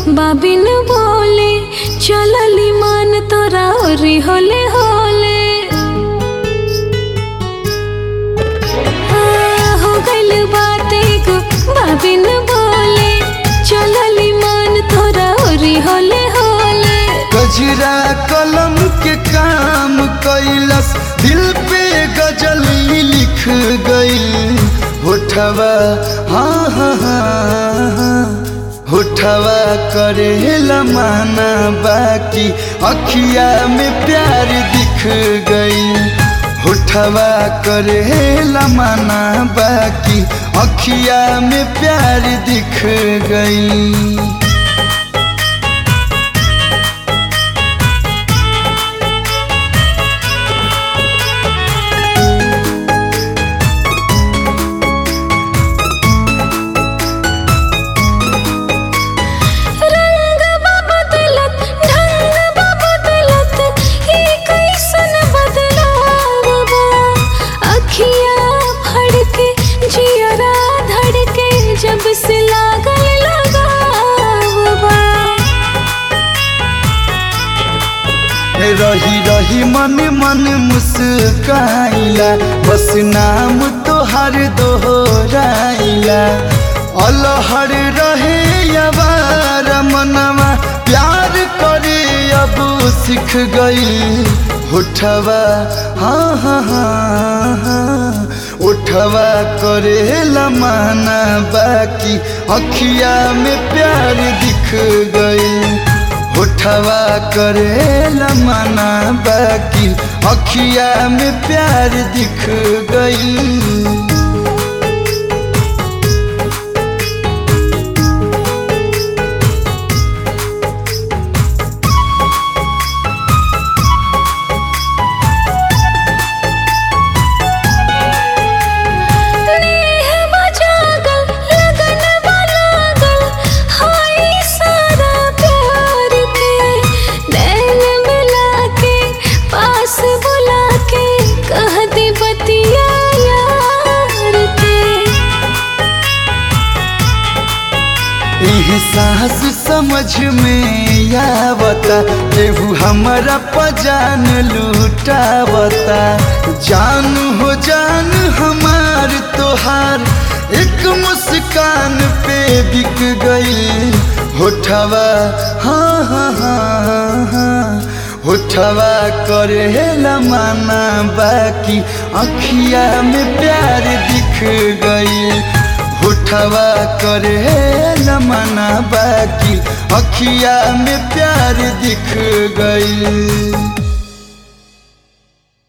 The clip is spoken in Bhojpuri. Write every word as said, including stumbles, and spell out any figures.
बाबिन बोले चलली मान तोरा ओरी होले होले हाँ, हो गइल बात एगो बाबिन बोले चलली मान तोरा ओरी होले होले। गजरा कलम के काम कैलस दिल पे गजल लिख गई होठवा हाँ हाँ हाँ होठवा करेला माना बाकी अखिया में प्यार दिख गई होठवा करेला माना बाकी अखिया में प्यार दिख गई। जब से लागल लगावबा रही रही मन मन मुस्काइला बस नाम तोहर दोहराइला अलहर रहे अवार मनवा प्यार करे अब सीख गई होठवा हाँ हाँ हाँ हाँ उठवा करेला माना बाकी अखिया में प्यार दिख गई उठवा करेला माना बाकी अखिया में प्यार दिख गई। एहसास समझ में आवता केहू हमारा पजान लूटावता जान हो जान हमार तोहार एक मुस्कान पे बिक गई होठवा हाँ हाँ हाँ हाँ होठवा करेला माना बाकी अखिया में प्यार दिख गई होठवा करेला माना बाकी अखिया में प्यार दिख गई।